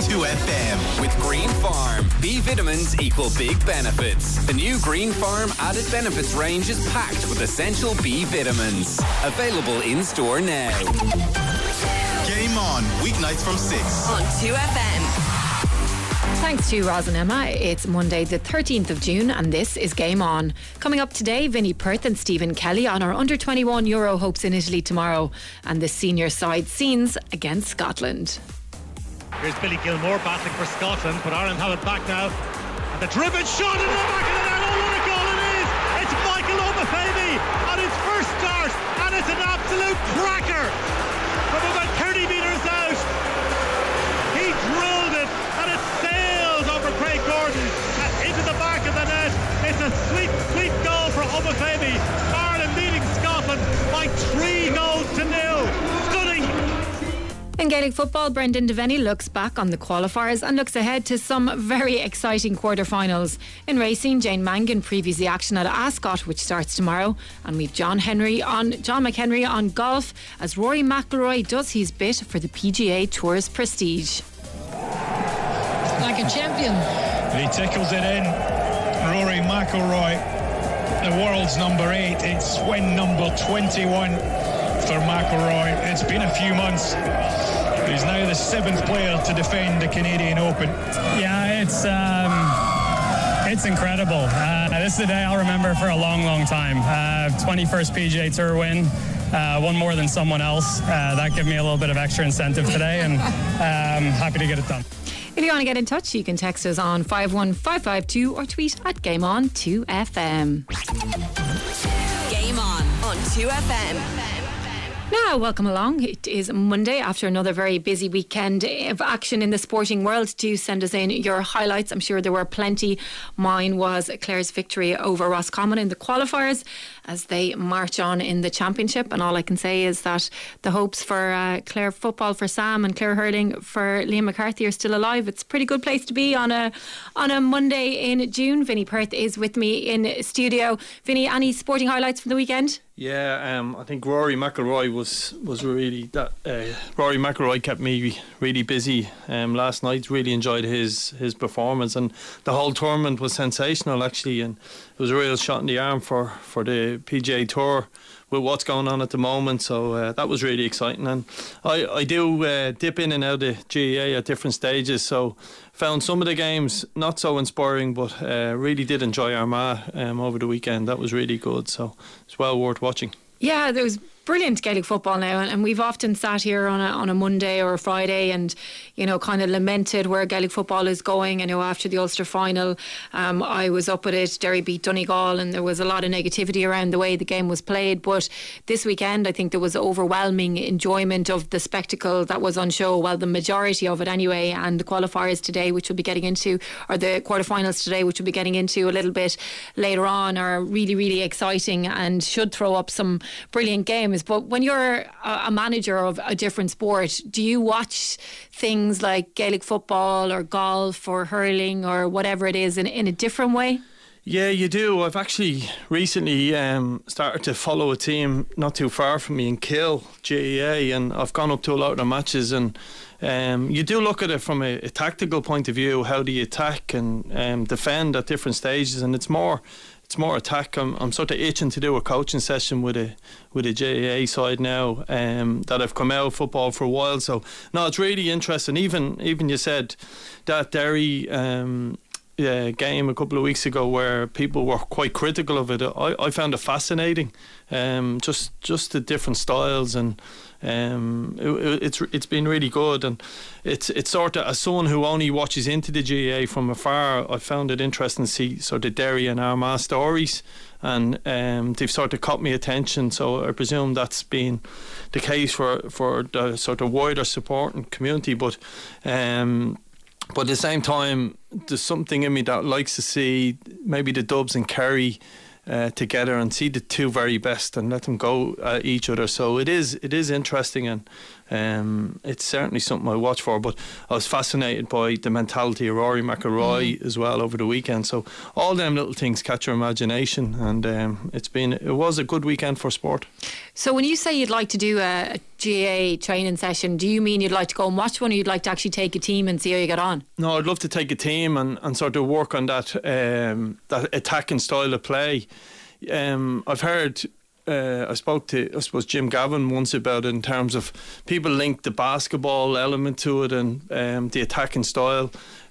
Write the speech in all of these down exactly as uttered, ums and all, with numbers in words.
two F M. With Green Farm, B vitamins equal big benefits. The new Green Farm added benefits range is packed with essential B vitamins. Available in store now. Game on, weeknights from six. On two F M. Thanks to Roz and Emma. It's Monday the thirteenth of June and this is Game On. Coming up today, Vinnie Perth and Stephen Kelly on our under twenty-one Euro hopes in Italy tomorrow and the senior side scenes against Scotland. Here's Billy Gilmore battling for Scotland, but Ireland have it back now. And the driven shot in the back of the net. Oh, what a goal it is! It's Michael Obafemi on his first start, and it's an absolute cracker from about thirty metres out. He drilled it, and it sails over Craig Gordon and into the back of the net. It's a sweet, sweet goal for Obafemi. Ireland leading Scotland by three goals to nil. Stunning. In Gaelic football, Brendan Devaney looks back on the qualifiers and looks ahead to some very exciting quarter-finals. In racing, Jane Mangan previews the action at Ascot, which starts tomorrow, and we've John Henry on John McHenry on golf as Rory McIlroy does his bit for the P G A Tour's prestige. Like a champion. He tickles it in. Rory McIlroy, the world's number eight. It's win number twenty-one for McIlroy. It's been a few months. He's now the seventh player to defend the Canadian Open. Yeah, it's um, it's incredible. Uh, this is a day I'll remember for a long, long time. Uh, twenty-first P G A Tour win, uh, one more than someone else. Uh, that gave me a little bit of extra incentive today, and um, happy to get it done. If you want to get in touch, you can text us on five one five five two or tweet at Game On two F M. Game On on two F M. Now, welcome along. It is Monday after another very busy weekend of action in the sporting world. Do send us in your highlights. I'm sure there were plenty. Mine was Clare's victory over Roscommon in the qualifiers as they march on in the championship. And all I can say is that the hopes for uh, Clare football for Sam and Clare hurling for Liam McCarthy are still alive. It's a pretty good place to be on a on a Monday in June. Vinnie Perth is with me in studio. Vinnie, any sporting highlights from the weekend? Yeah, um, I think Rory McIlroy was was really that. Uh, Rory McIlroy kept me really busy um, last night. Really enjoyed his his performance, and the whole tournament was sensational actually. And it was a real shot in the arm for, for the P G A Tour with what's going on at the moment. So uh, that was really exciting. And I I do uh, dip in and out of G A A at different stages. So found some of the games not so inspiring, but uh, really did enjoy Armagh um, over the weekend. That was really good. So it's well worth watching. Yeah, there was brilliant Gaelic football now, and, and we've often sat here on a on a Monday or a Friday and, you know, kind of lamented where Gaelic football is going. I know after the Ulster final, um, I was up at it, Derry beat Donegal, and there was a lot of negativity around the way the game was played. But this weekend, I think there was overwhelming enjoyment of the spectacle that was on show, well, the majority of it anyway, and the qualifiers today, which we'll be getting into, or the quarterfinals today, which we'll be getting into a little bit later on, are really, really exciting and should throw up some brilliant games. But when you're a manager of a different sport, do you watch things like Gaelic football or golf or hurling or whatever it is in, in a different way? Yeah, you do. I've actually recently um, started to follow a team not too far from me in Kill, G A A, and I've gone up to a lot of their matches, and um, you do look at it from a, a tactical point of view. How do you attack and um, defend at different stages? And it's more It's more attack. I'm, I'm sort of itching to do a coaching session with a with a J A A side now um, that I've come out of football for a while. So no, it's really interesting. Even even you said that Derry um, yeah, game a couple of weeks ago where people were quite critical of it. I, I found it fascinating. Um, just just the different styles, and um, it, it's it's been really good. And it's it's sort of, as someone who only watches into the G A A from afar, I found it interesting to see sort of Derry and Armagh stories, and um, they've sort of caught me attention. So I presume that's been the case for for the sort of wider supporting community. But um, but at the same time, there's something in me that likes to see maybe the Dubs and Kerry Uh, together and see the two very best and let them go at each other. So it is it is interesting, and um, it's certainly something I watch for. But I was fascinated by the mentality of Rory McIlroy mm. as well over the weekend. So all them little things catch your imagination, and um, it's been it was a good weekend for sport. So when you say you'd like to do a, a G A A training session, do you mean you'd like to go and watch one, or you'd like to actually take a team and see how you get on? No, I'd love to take a team and, and sort of work on that um, that attacking style of play. Um, I've heard, uh, I spoke to, I suppose, Jim Gavin once about it in terms of people link the basketball element to it and um, the attacking style.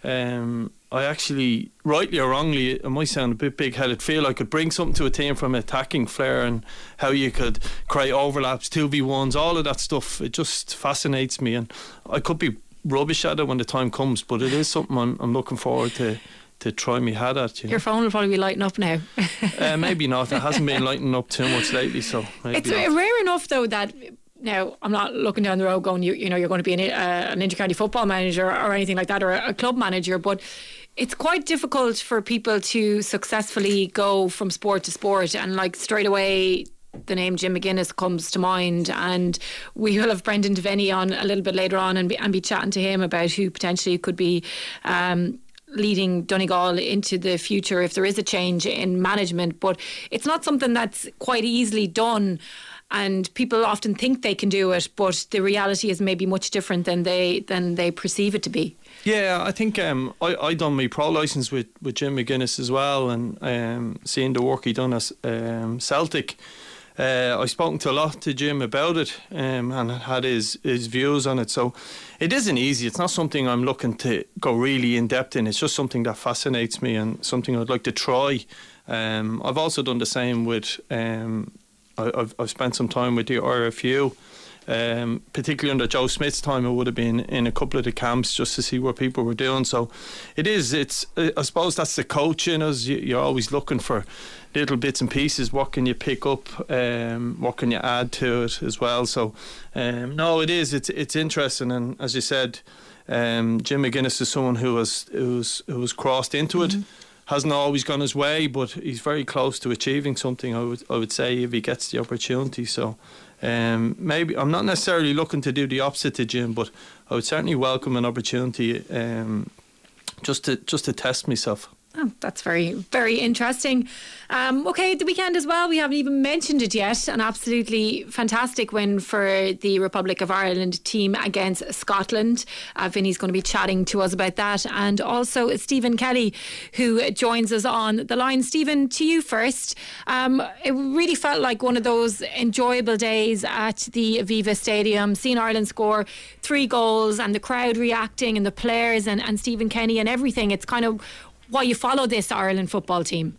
Um, I actually, rightly or wrongly, it might sound a bit big-headed, feel I could bring something to a team from attacking flair and how you could create overlaps, two v ones, all of that stuff. It just fascinates me, and I could be rubbish at it when the time comes, but it is something I'm, I'm looking forward to to try me head at. You know? Your phone will probably be lighting up now. uh, maybe not. It hasn't been lighting up too much lately, so maybe it's not. Rare enough though that. Now, I'm not looking down the road going, you, you know, you're going to be an, uh, an inter-county football manager or anything like that, or a, a club manager, but it's quite difficult for people to successfully go from sport to sport, and like straight away the name Jim McGuinness comes to mind, and we will have Brendan Devaney on a little bit later on and be, and be chatting to him about who potentially could be um, leading Donegal into the future if there is a change in management. But it's not something that's quite easily done, and people often think they can do it, but the reality is maybe much different than they than they perceive it to be. Yeah, I think um, I I done my pro licence with, with Jim McGuinness as well, and um, seeing the work he done at um, Celtic, uh, I've spoken to a lot to Jim about it um, and had his his views on it. So it isn't easy. It's not something I'm looking to go really in depth in. It's just something that fascinates me and something I'd like to try. Um, I've also done the same with. Um, I've, I've spent some time with the R F U, um, particularly under Joe Smith's time. I would have been in a couple of the camps just to see what people were doing. So it is, it's, I suppose that's the coach in us. You're always looking for little bits and pieces. What can you pick up? Um, what can you add to it as well? So um, no, it is, it's, it's interesting. And as you said, um, Jim McGuinness is someone who has, who's, who's crossed into mm-hmm. it. Hasn't always gone his way, but he's very close to achieving something, I would I would say, if he gets the opportunity. So um, maybe I'm not necessarily looking to do the opposite to Jim, but I would certainly welcome an opportunity um, just to just to test myself. Oh, that's very, very interesting. Um, okay, the weekend as well, we haven't even mentioned it yet. An absolutely fantastic win for the Republic of Ireland team against Scotland. Uh, Vinny's going to be chatting to us about that. And also Stephen Kelly, who joins us on the line. Stephen, to you first. Um, it really felt like one of those enjoyable days at the Aviva Stadium, seeing Ireland score three goals and the crowd reacting and the players and, and Stephen Kenny and everything. It's kind of why you follow this Ireland football team.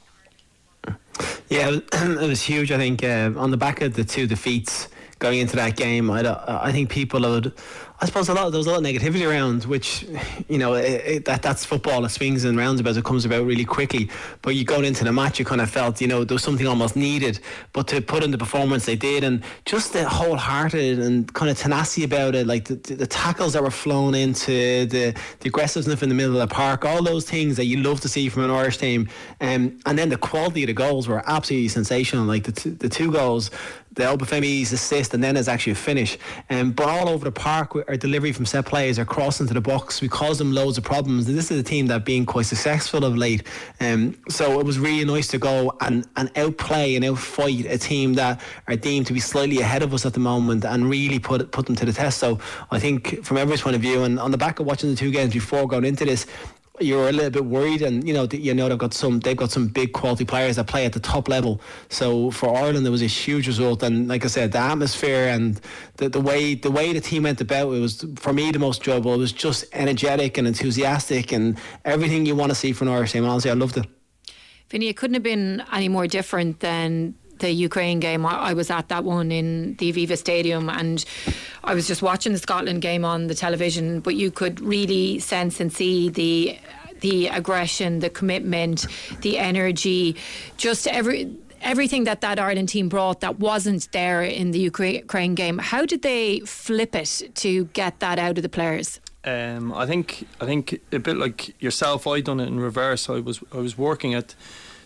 Yeah, it was huge. I think uh, on the back of the two defeats going into that game, I, I think people would, I suppose a lot there was a lot of negativity around, which, you know, it, it, that that's football. It swings and roundabouts. It comes about really quickly. But you going into the match, you kind of felt, you know, there was something almost needed. But to put in the performance they did, and just the wholehearted and kind of tenacity about it, like the, the, the tackles that were flown into, the, the aggressiveness in the middle of the park, all those things that you love to see from an Irish team. Um, and then the quality of the goals were absolutely sensational. Like the t- the two goals, the Obafemi's assist and then his actually finish, um, but all over the park, our delivery from set plays, our cross into the box, we caused them loads of problems. This is a team that been quite successful of late, um, so it was really nice to go and, and outplay and outfight a team that are deemed to be slightly ahead of us at the moment and really put put them to the test. So I think from everyone's point of view, and on the back of watching the two games before going into this, you're a little bit worried, and you know you know they've got some they've got some big quality players that play at the top level. So for Ireland, it was a huge result, and like I said, the atmosphere and the, the way the way the team went about it was, for me, the most enjoyable. It was just energetic and enthusiastic and everything you want to see from an Irish team. And honestly, I loved it. Vinny, it couldn't have been any more different than the Ukraine game. I was at that one in the Aviva Stadium, and I was just watching the Scotland game on the television, but you could really sense and see the the aggression, the commitment, the energy, just every everything that that Ireland team brought that wasn't there in the Ukraine game. How did they flip it to get that out of the players? Um, I think I think a bit like yourself, I done it in reverse. I was I was working at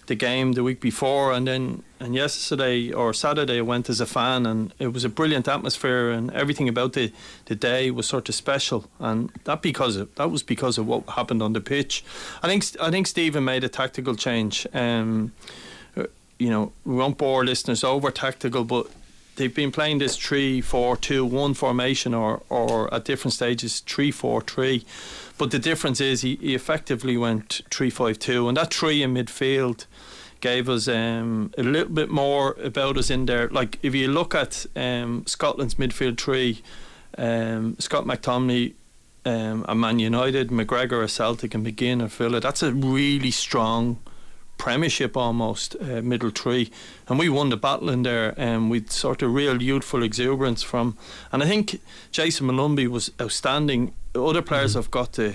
the game the week before, and then and yesterday or Saturday I went as a fan, and it was a brilliant atmosphere, and everything about the, the day was sort of special, and that because of, that was because of what happened on the pitch. I think I think Stephen made a tactical change. Um, you know, we won't bore listeners over tactical, but they've been playing this three four two one formation, or or at different stages three four three. But the difference is he, he effectively went three five two, and that three in midfield gave us um, a little bit more about us in there. Like if you look at um, Scotland's midfield three, um, Scott McTominay um, at Man United, McGregor at Celtic, and McGinn at Villa, that's a really strong Premiership almost uh, middle three, and we won the battle in there, and um, with sort of real youthful exuberance from, and I think Jason Malumbi was outstanding. Other players mm-hmm. have got the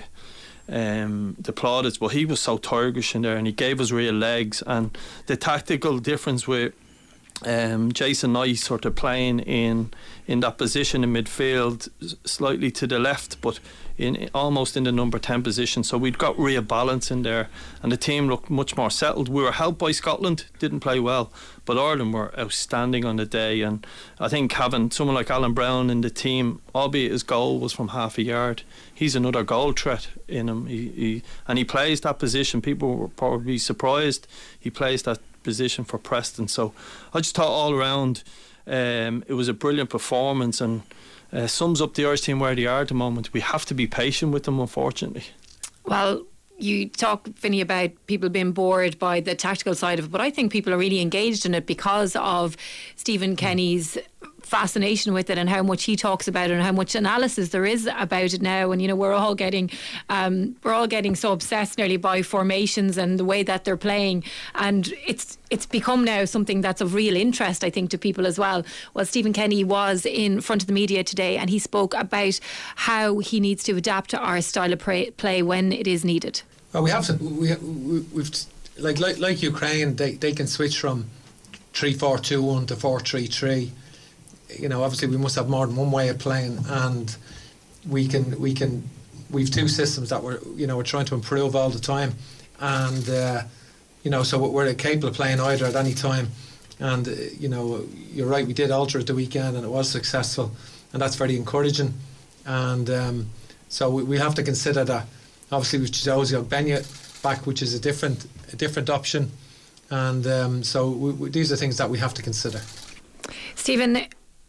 um, the plaudits, but he was so Turkish in there, and he gave us real legs. And the tactical difference with um, Jason Knight sort of playing in in that position in midfield, slightly to the left, but in almost in the number ten position, so we'd got real balance in there, and the team looked much more settled. We were helped by Scotland, didn't play well, but Ireland were outstanding on the day, and I think having someone like Alan Brown in the team, albeit his goal was from half a yard, he's another goal threat in him, he, he, and he plays that position. People were probably surprised he plays that position for Preston, so I just thought all around um, it was a brilliant performance, and Uh, sums up the Irish team where they are at the moment. We have to be patient with them, unfortunately. Well, you talk, Vinny, about people being bored by the tactical side of it, but I think people are really engaged in it because of Stephen Kenny's fascination with it, and how much he talks about it, and how much analysis there is about it now. And you know, we're all getting um, we're all getting so obsessed nearly by formations and the way that they're playing, and it's it's become now something that's of real interest, I think, to people as well. Well, Stephen Kenny was in front of the media today, and he spoke about how he needs to adapt to our style of play, play when it is needed. Well, we have to. We, we we've like like like Ukraine. They they can switch from three four two one to four three three. You know, obviously we must have more than one way of playing, and we can we can we've two systems that we're you know we're trying to improve all the time, and uh, you know so we're capable of playing either at any time. And uh, you know you're right, we did alter it the weekend and it was successful, and that's very encouraging. And um, so we, we have to consider that. Obviously, with Josie Ogbenya back, which is a different a different option, and um, so we, we, these are things that we have to consider. Stephen,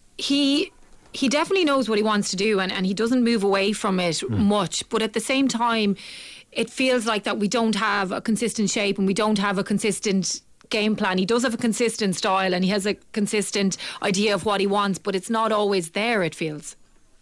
he he definitely knows what he wants to do, and, and he doesn't move away from it mm. much, but at the same time it feels like that we don't have a consistent shape and we don't have a consistent game plan. He does have a consistent style and he has a consistent idea of what he wants, but it's not always there, it feels.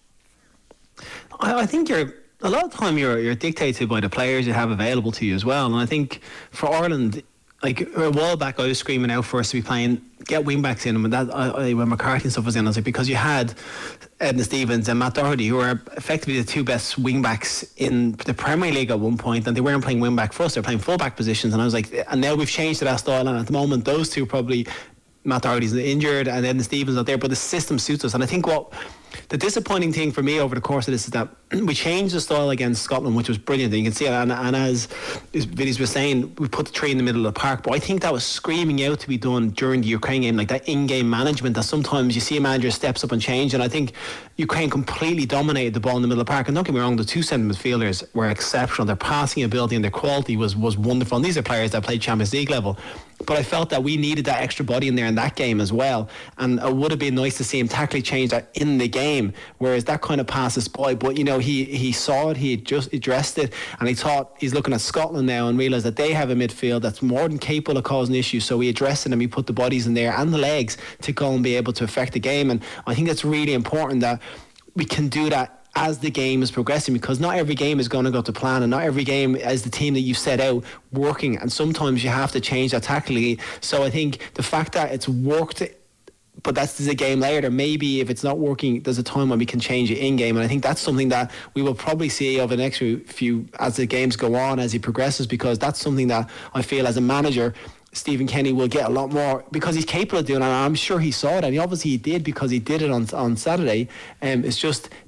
I, I think you're a lot of the time you're you're dictated by the players you have available to you as well, and I think for Ireland, like a while back I was screaming out for us to be playing, get wing backs in, and that I, I, when McCarthy and stuff was in, I was like, because you had Edna Stevens and Matt Doherty, who were effectively the two best wing backs in the Premier League at one point, and they weren't playing wing back for us, they were playing full back positions, and I was like, and now we've changed to that style, and at the moment those two probably, Matt Doherty's injured and Edna Stevens not there, but the system suits us. And I think what the disappointing thing for me over the course of this is that we changed the style against Scotland, which was brilliant, and you can see it, and, and as Vinny's was saying, we put the three in the middle of the park, but I think that was screaming out to be done during the Ukraine game, like that in-game management that sometimes you see a manager steps up and change, and I think Ukraine completely dominated the ball in the middle of the park. And don't get me wrong, the two centre midfielders were exceptional, their passing ability and their quality was, was wonderful, and these are players that played Champions League level, but I felt that we needed that extra body in there in that game as well, and it would have been nice to see him tactically change that in the game, whereas that kind of passes by. But you know, he he saw it, he just addressed it, and he thought he's looking at Scotland now and realised that they have a midfield that's more than capable of causing issues, so he addressed it and he put the bodies in there and the legs to go and be able to affect the game. And I think that's really important that we can do that as the game is progressing, because not every game is going to go to plan, and not every game is the team that you've set out working, and sometimes you have to change that tactically. So I think the fact that it's worked, but that's the game later, maybe if it's not working, there's a time when we can change it in game, and I think that's something that we will probably see over the next few as the games go on, as he progresses, because that's something that I feel as a manager Stephen Kenny will get a lot more, because he's capable of doing it, and I'm sure he saw it, and he obviously he did, because he did it on on Saturday. Um, it's just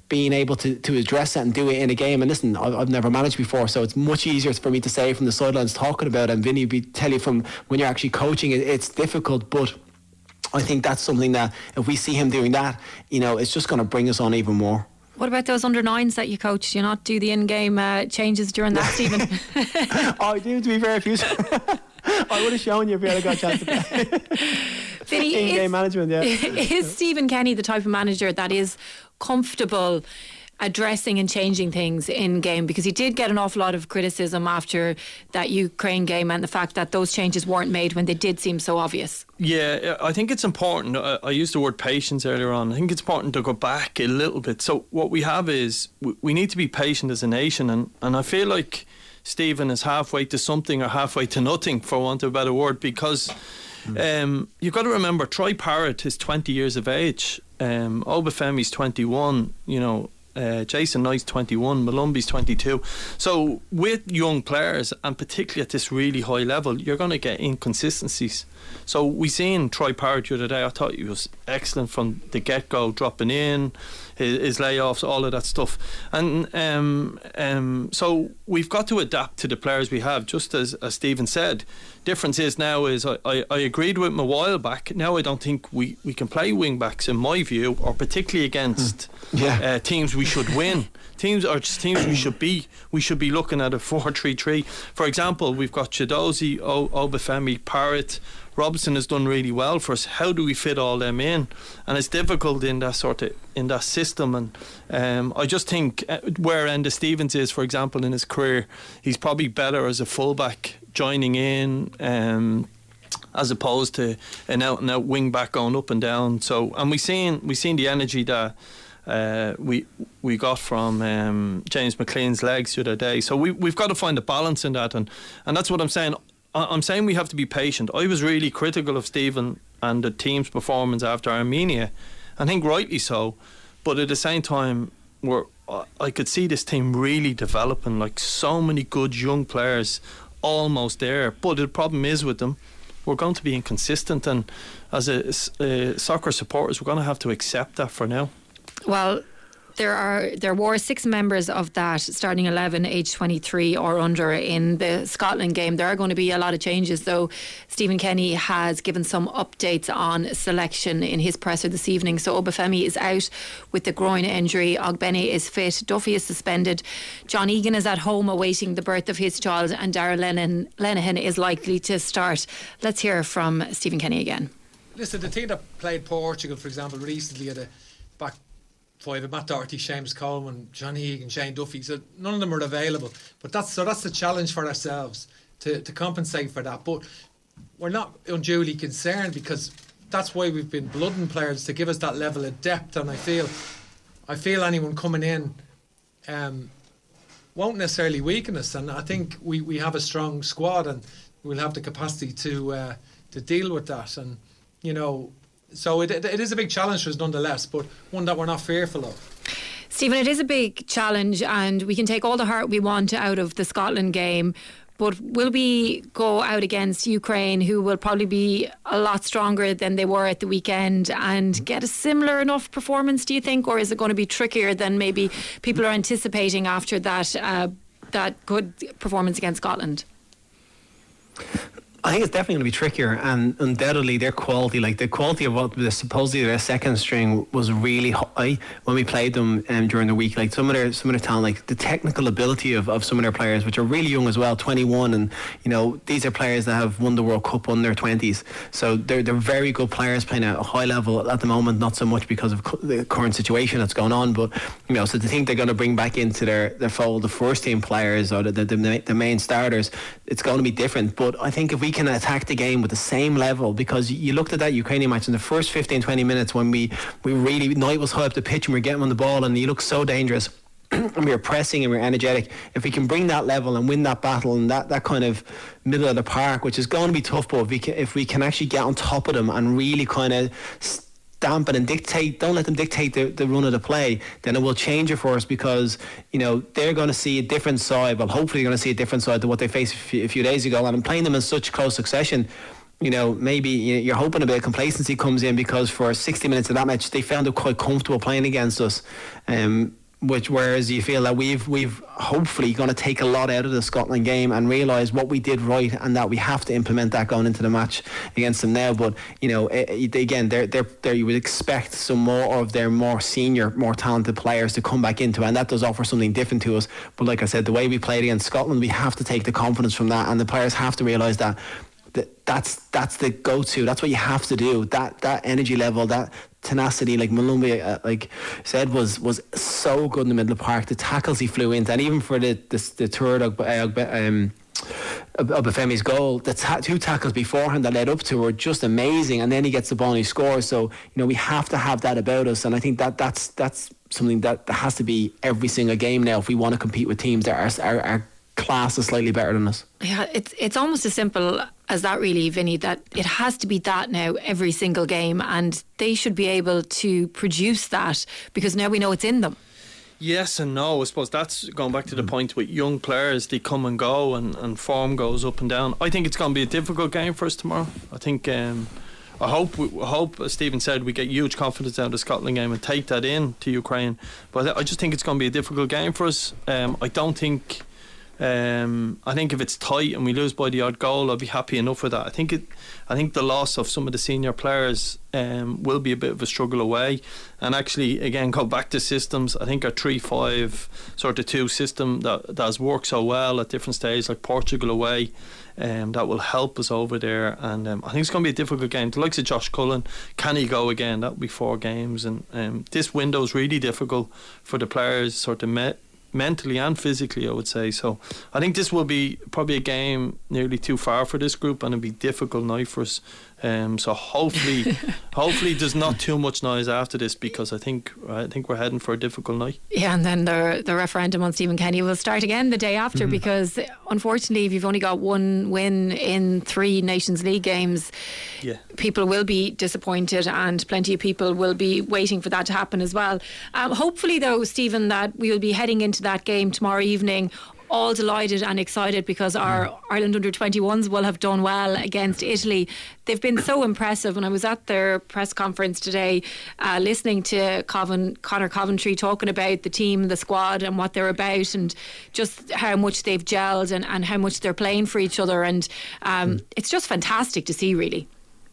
being able to, to address that and do it in a game. And listen, I've, I've never managed before, so it's much easier for me to say from the sidelines talking about it, and Vinny be tell you from when you're actually coaching it, it's difficult. But I think that's something that if we see him doing that, you know, it's just going to bring us on even more. What about those under nines that you coach? Do you not do the in-game uh, changes during that, Stephen? Oh, I do, to be fair. If you I would have shown you if you had got a chance to play. Vinny, in-game management, yeah. Is Stephen Kenny the type of manager that is comfortable addressing and changing things in game? Because he did get an awful lot of criticism after that Ukraine game and the fact that those changes weren't made when they did seem so obvious. Yeah, I think it's important. I, I used the word patience earlier on. I think it's important to go back a little bit. So what we have is we, we need to be patient as a nation, and, and I feel like Stephen is halfway to something or halfway to nothing, for want of a better word, because um, you've got to remember Troy Parrott is twenty years of age, um, Obafemi's twenty-one, you know, Uh, Jason Knight's twenty-one, Malumbi's twenty-two. So with young players, and particularly at this really high level, you're going to get inconsistencies. So we seen Troy Parrott the other day. I thought he was excellent from the get-go, dropping in, his, his layoffs, all of that stuff. And um, um, so we've got to adapt to the players we have, just as, as Stephen said. Difference is now is I, I, I agreed with him a while back. Now I don't think we, we can play wing backs, in my view, or particularly against yeah. uh, teams we should win. Teams are just teams we should be. We should be looking at a four three three. For example, we've got Chidozie, o- Obafemi, Parrott. Robinson has done really well for us. How do we fit all them in? And it's difficult in that sort of in that system. And um, I just think uh, where Enda Stevens is, for example, in his career, he's probably better as a fullback joining in, um, as opposed to an out and out wing back going up and down. So, and we seen we seen the energy that uh, we we got from um, James McLean's legs the other day. So we we've got to find a balance in that, and and that's what I'm saying. I'm saying we have to be patient. I was really critical of Stephen and the team's performance after Armenia. I think rightly so, but at the same time, we're, I could see this team really developing, like so many good young players almost there. But the problem is with them, we're going to be inconsistent, and as a, uh, soccer supporters, we're going to have to accept that for now. Well, There are there were six members of that starting eleven, age twenty-three or under, in the Scotland game. There are going to be a lot of changes, though. Stephen Kenny has given some updates on selection in his presser this evening. So Obafemi is out with the groin injury. Ogbene is fit. Duffy is suspended. John Egan is at home awaiting the birth of his child, and Darragh Lenihan, Lenihan is likely to start. Let's hear from Stephen Kenny again. Listen, the team that played Portugal, for example, recently at the back five, Matt Doherty, Seamus Coleman, Johnny Egan, Shane Duffy, so none of them are available. But that's so that's the challenge for ourselves to, to compensate for that. But we're not unduly concerned, because that's why we've been blooding players, to give us that level of depth. And I feel I feel anyone coming in um, won't necessarily weaken us. And I think we, we have a strong squad, and we'll have the capacity to uh, to deal with that. And you know, so it, it is a big challenge for us nonetheless, but one that we're not fearful of. Stephen, it is a big challenge, and we can take all the heart we want out of the Scotland game, but will we go out against Ukraine, who will probably be a lot stronger than they were at the weekend, and get a similar enough performance, do you think? Or is it going to be trickier than maybe people are anticipating after that uh, that good performance against Scotland? I think it's definitely going to be trickier, and undoubtedly their quality, like the quality of what the supposedly their second string was really high when we played them um, during the week. Like some of their some of their talent, like the technical ability of, of some of their players, which are really young as well, twenty-one, and you know these are players that have won the World Cup on their twenties. So they're they're very good players playing at a high level at the moment. Not so much because of the current situation that's going on, but you know, so to think they're going to bring back into their their fold the first team players or the the, the, the main starters, it's going to be different. But I think if we can attack the game with the same level, because you looked at that Ukrainian match in the first fifteen, twenty minutes when we, we really, Knight was high up the pitch and we were getting on the ball and he looked so dangerous and we were pressing and we were energetic. If we can bring that level and win that battle and that, that kind of middle of the park, which is going to be tough, but if we can, if we can actually get on top of them and really kind of stamp it and dictate, don't let them dictate the, the run of the play, then it will change it for us, because you know they're going to see a different side. Well, hopefully they're going to see a different side to what they faced a few, a few days ago, and I'm playing them in such close succession. You know, maybe you're hoping a bit of complacency comes in, because for sixty minutes of that match they found it quite comfortable playing against us. Um, which whereas you feel that we've we've hopefully going to take a lot out of the Scotland game and realise what we did right, and that we have to implement that going into the match against them now. But you know, it, again, they're, they're, they're, you would expect some more of their more senior, more talented players to come back into it, and that does offer something different to us. But like I said, the way we played against Scotland, we have to take the confidence from that, and the players have to realise that that's that's the go-to. That's what you have to do. That that energy level, that tenacity, like Malumbi, uh, like said, was was so good in the middle of the park. The tackles he flew into, and even for the the, the third of um, Obafemi's goal, the ta- two tackles beforehand that led up to were just amazing. And then he gets the ball and he scores. So you know, we have to have that about us, and I think that that's that's something that, that has to be every single game now if we want to compete with teams that are are, are class is slightly better than us. Yeah, it's it's almost as simple as that, really, Vinny, that it has to be that now every single game, and they should be able to produce that because now we know it's in them. Yes and no. I suppose that's going back to the point with young players. They come and go, and, and form goes up and down. I think it's going to be a difficult game for us tomorrow. I think um, I hope we, I hope as Stephen said, we get huge confidence out of the Scotland game and take that in to Ukraine. But I just think it's going to be a difficult game for us. um, I don't think Um, I think if it's tight and we lose by the odd goal, I'll be happy enough with that. I think it. I think the loss of some of the senior players um, will be a bit of a struggle away. And actually, again, go back to systems. I think our three five sort of two system that, that has worked so well at different stages, like Portugal away, um, that will help us over there. And um, I think it's going to be a difficult game. The likes of Josh Cullen, can he go again? That will be four games. And um, this window is really difficult for the players, sort of met. mentally and physically, I would say. So I think this will be probably a game nearly too far for this group, and it'll be a difficult night for us. Um, so hopefully, hopefully there's not too much noise after this, because I think I think we're heading for a difficult night. Yeah, and then the the referendum on Stephen Kenny will start again the day after, mm-hmm. because unfortunately, if you've only got one win in three Nations League games, yeah, people will be disappointed, and plenty of people will be waiting for that to happen as well. Um, hopefully, though, Stephen, that we will be heading into that game tomorrow evening all delighted and excited, because our Ireland under twenty-ones will have done well against Italy. They've been so impressive, and I was at their press conference today uh, listening to Coven, Conor Coventry talking about the team, the squad and what they're about, and just how much they've gelled and, and how much they're playing for each other, and um, mm. it's just fantastic to see, really.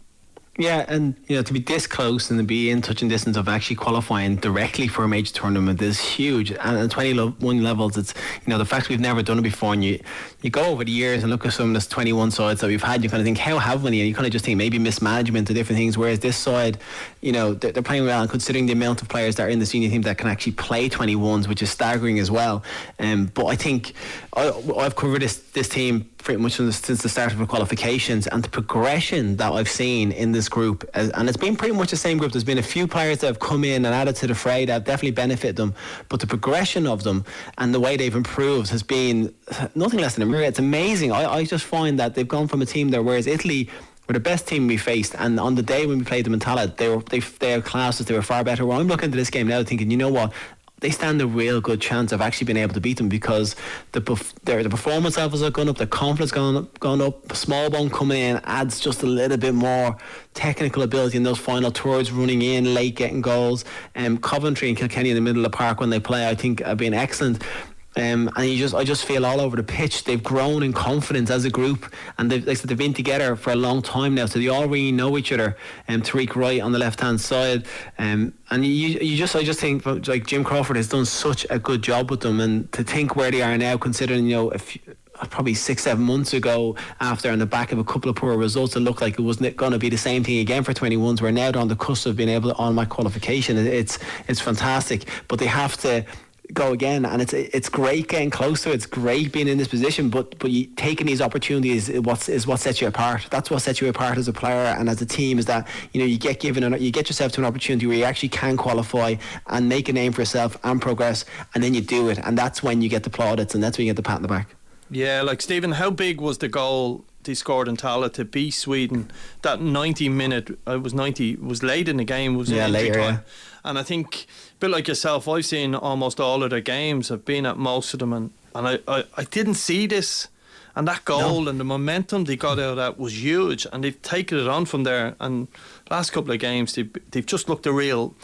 Yeah, and you know, to be this close and to be in touching distance of actually qualifying directly for a major tournament is huge. And at twenty-one levels, it's, you know, the fact we've never done it before, and you you go over the years and look at some of the twenty-one sides that we've had, you kind of think, how have we? And you kind of just think maybe mismanagement or different things. Whereas this side, you know, they're, they're playing well, and considering the amount of players that are in the senior team that can actually play twenty-ones, which is staggering as well. Um, but I think I, I've covered this this team pretty much since the start of the qualifications, and the progression that I've seen in this group, and it's been pretty much the same group. There's been a few players that have come in and added to the fray that have definitely benefited them, but the progression of them and the way they've improved has been nothing less than a miracle. It's amazing. I, I just find that they've gone from a team there, whereas Italy were the best team we faced, and on the day when we played them in Tallaght, they were they their classes they were far better. Well, I'm looking at this game now thinking, you know what, they stand a real good chance of actually being able to beat them, because the their the performance levels have gone up, the confidence gone up, gone up. Smallbone coming in adds just a little bit more technical ability in those final thirds, running in late, getting goals. Um, Coventry and Kilkenny in the middle of the park when they play, I think, have been excellent. Um, and you just, I just feel all over the pitch they've grown in confidence as a group, and they've, like I said, they've been together for a long time now, so they all really know each other. Um, Tariq Wright on the left hand side, um, and you, you just, I just think like Jim Crawford has done such a good job with them, and to think where they are now, considering, you know, if probably six, seven months ago, after on the back of a couple of poor results, it looked like it wasn't going to be the same thing again for twenty-ones. We're now on the cusp of being able to on-match qualification. It's it's fantastic, but they have to go again, and it's it's great getting close to it. It's great being in this position, but but you, taking these opportunities is what is what sets you apart. That's what sets you apart as a player and as a team, is that, you know, you get given an, you get yourself to an opportunity where you actually can qualify and make a name for yourself and progress, and then you do it, and that's when you get the plaudits, and that's when you get the pat on the back. Yeah, like Stephen, how big was the goal they scored in Tallaght to beat Sweden? That ninety minute, it was ninety, was late in the game, was yeah, later, time. Yeah. And I think, a bit like yourself, I've seen almost all of their games. I've been at most of them, and, and I, I, I didn't see this. And that goal no. and the momentum they got out of that was huge, and they've taken it on from there. And last couple of games, they've, they've just looked a real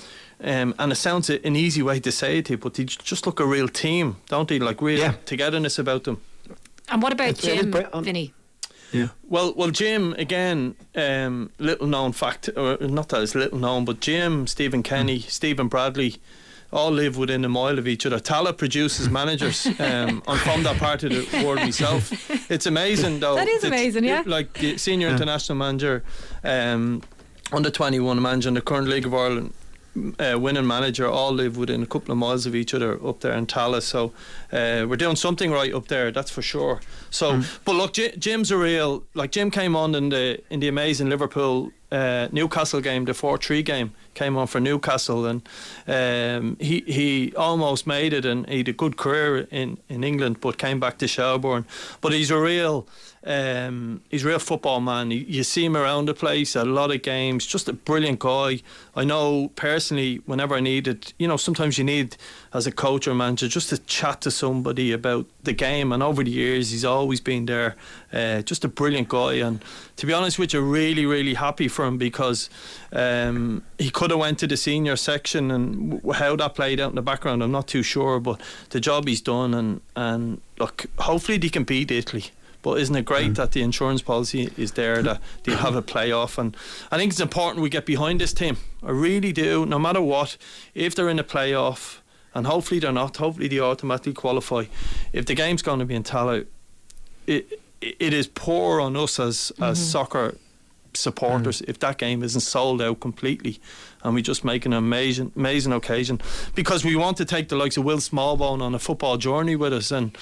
Um, and it sounds a, an easy way to say it, but they just look a real team, don't they? Like real Yeah. togetherness about them. And what about It's- it is Jim, bri- um, Vinny? Yeah. Well, well, Jim again. Um, little known fact, or not that it's little known, but Jim, Stephen Kenny, mm. Stephen Bradley, all live within a mile of each other. Tala produces managers. um, I'm from that part of the world myself. It's amazing, though. That is the, amazing, yeah. Like the senior yeah. international manager, um, under twenty-one manager, and the current League of Ireland Uh, winning manager, all live within a couple of miles of each other up there in Tallaght. So uh, we're doing something right up there, that's for sure. So, mm. but look, J- Jim's a real like Jim came on in the in the amazing Liverpool uh, Newcastle game, the four three game. Came on for Newcastle, and um, he he almost made it, and he had a good career in, in England, but came back to Shelbourne. But he's a real. Um, he's a real football man. You, you see him around the place, a lot of games, just a brilliant guy. I know personally, whenever I needed, you know, sometimes you need, as a coach or manager, just to chat to somebody about the game. And over the years, he's always been there. Uh, just a brilliant guy. And to be honest with you, really, really happy for him, because um, he could have went to the senior section, and w- how that played out in the background, I'm not too sure. But the job he's done, and, and look, hopefully they can beat Italy. But isn't it great mm. that the insurance policy is there, that they have a playoff? And I think it's important we get behind this team. I really do. No matter what, if they're in a playoff, and hopefully they're not, hopefully they automatically qualify. If the game's going to be in Tallaght, it it is poor on us as as mm-hmm. soccer supporters mm. if that game isn't sold out completely, and we just make an amazing amazing occasion, because we want to take the likes of Will Smallbone on a football journey with us. And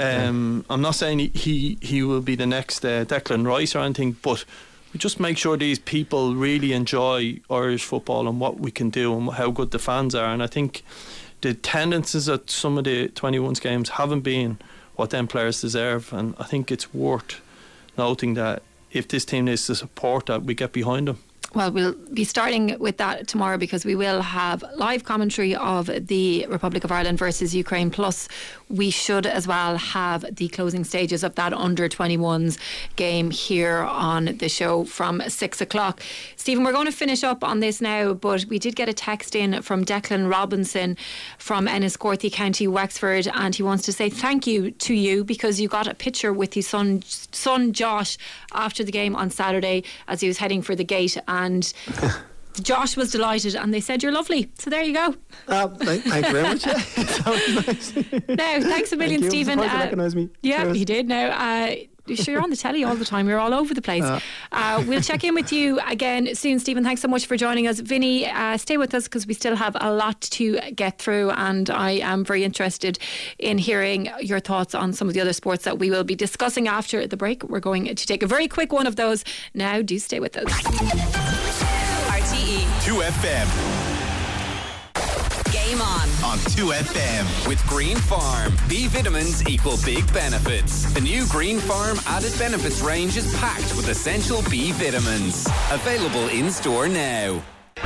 um, yeah. I'm not saying he, he, he will be the next uh, Declan Rice or anything, but we just make sure these people really enjoy Irish football and what we can do and how good the fans are. And I think the tendencies at some of the twenty-ones games haven't been what them players deserve, and I think it's worth noting that if this team needs to support that, we get behind them. Well, we'll be starting with that tomorrow, because we will have live commentary of the Republic of Ireland versus Ukraine. Plus, we should as well have the closing stages of that under twenty-ones game here on the show from six o'clock. Stephen, we're going to finish up on this now, but we did get a text in from Declan Robinson from Enniscorthy, County Wexford, and he wants to say thank you to you, because you got a picture with his son, son Josh after the game on Saturday as he was heading for the gate. And And Josh was delighted, and they said you're lovely. So there you go. Uh, thank, thank you very much. Nice. Now, thanks a million, thank Stephen. You Uh, recognise me. Yeah, Cheers. he did. Now, uh, sure, you're on the telly all the time. You're all over the place. Uh, uh, we'll check in with you again soon, Stephen. Thanks so much for joining us. Vinny, uh, stay with us, because we still have a lot to get through, and I am very interested in hearing your thoughts on some of the other sports that we will be discussing after the break. We're going to take a very quick one of those now. Do stay with us. R T E two F M. Game on. On two F M. With Green Farm, B vitamins equal big benefits. The new Green Farm added benefits range is packed with essential B vitamins. Available in store now.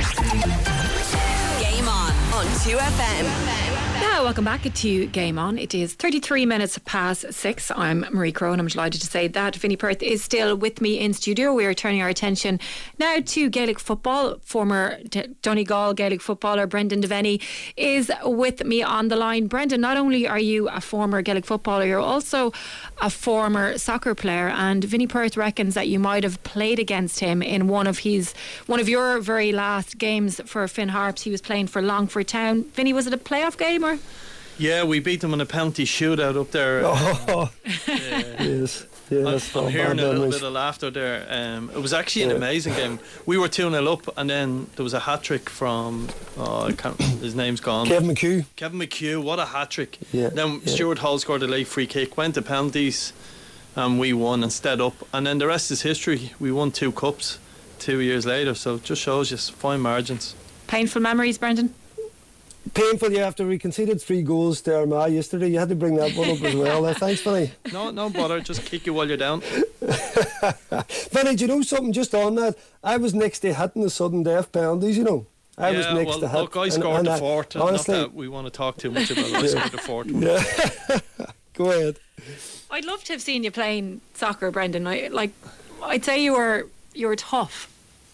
Game on on two F M. Now, welcome back to Game On. It is thirty-three minutes past six. I'm Marie Crowe, and I'm delighted to say that Vinnie Perth is still with me in studio. We are turning our attention now to Gaelic football. Former D- Donegal Gaelic footballer Brendan Devaney is with me on the line. Brendan, not only are you a former Gaelic footballer, you're also a former soccer player, and Vinnie Perth reckons that you might have played against him in one of his one of your very last games for Finn Harps. He was playing for Longford Town. Vinnie, was it a playoff game or? Yeah, we beat them in a penalty shootout up there. Oh, uh, yes. Yes, I'm, I'm hearing a little memories. bit of laughter there. Um, it was actually an Yeah. amazing game. We were two nil up, and then there was a hat trick from oh, I can't, his name's gone. Kevin McHugh. Kevin McHugh, what a hat trick! Yeah, Then yeah. Stuart Hall scored a late free kick, went to penalties, and we won and stayed up. And then the rest is history. We won two cups two years later. So it just shows you fine margins. Painful memories, Brendan? Painful, yeah, after we conceded three goals to Armagh yesterday. You had to bring that one up as well. Uh, thanks, Vinny. No, no bother. Just kick you while you're down. Vinny, do you know something just on that? I was next to hitting the sudden death penalties, you know. I yeah, was next well, to hit. look, I and- scored and the I- fourth. And honestly, not that we want to talk too much about it. I scored the fourth one. Yeah. Go ahead. I'd love to have seen you playing soccer, Brendan. I, like, I'd say you were you were tough.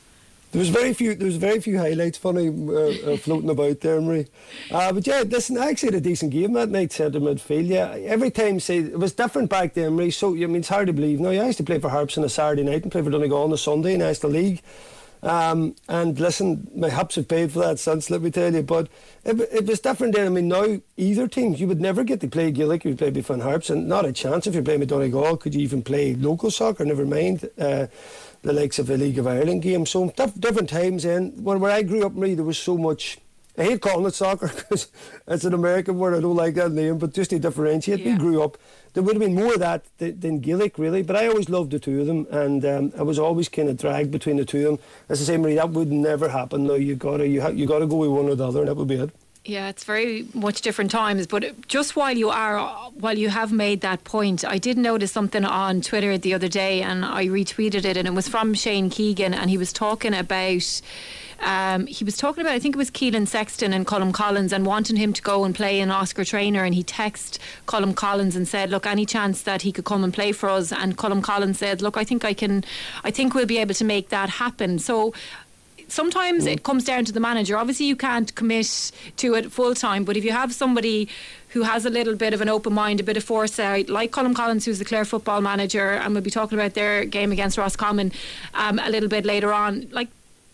There was very few. There was very few highlights, funny, uh, uh, floating about there, Marie. Uh, but yeah, listen, I actually had a decent game that night, centre midfield. Yeah, every time, say it was different back then, Marie. So I mean, it's hard to believe. Now, I used to play for Harps on a Saturday night and play for Donegal on a Sunday in National League. Um, and listen, my hips have paid for that since, let me tell you. But it, it was different then. I mean, now either team, you would never get to play Gaelic. You would play Finn Harps, and not a chance if you're playing with Donegal. Could you even play local soccer? Never mind. Uh, the likes of a League of Ireland game. So diff- different times then. When, where I grew up, Marie, there was so much. I hate calling it soccer because it's an American word. I don't like that name, but just to differentiate, yeah. We grew up. There would have been more of that th- than Gaelic, really. But I always loved the two of them, and um, I was always kind of dragged between the two of them. As I say, Marie, that would never happen. No, you gotta you ha- you gotta go with one or the other, and that would be it. Yeah, it's very much different times. But just while you are, while you have made that point, I did notice something on Twitter the other day, and I retweeted it, and it was from Shane Keegan, and he was talking about. Um, he was talking about, I think it was Keelan Sexton and Colm Collins, and wanting him to go and play in Oscar Traynor, and he texted Colm Collins and said, look, any chance that he could come and play for us? And Colm Collins said, look, I think I can, I think we'll be able to make that happen. So sometimes it comes down to the manager. Obviously you can't commit to it full time, but if you have somebody who has a little bit of an open mind, a bit of foresight, like Colm Collins, who's the Clare football manager, and we'll be talking about their game against Roscommon um, a little bit later on, like,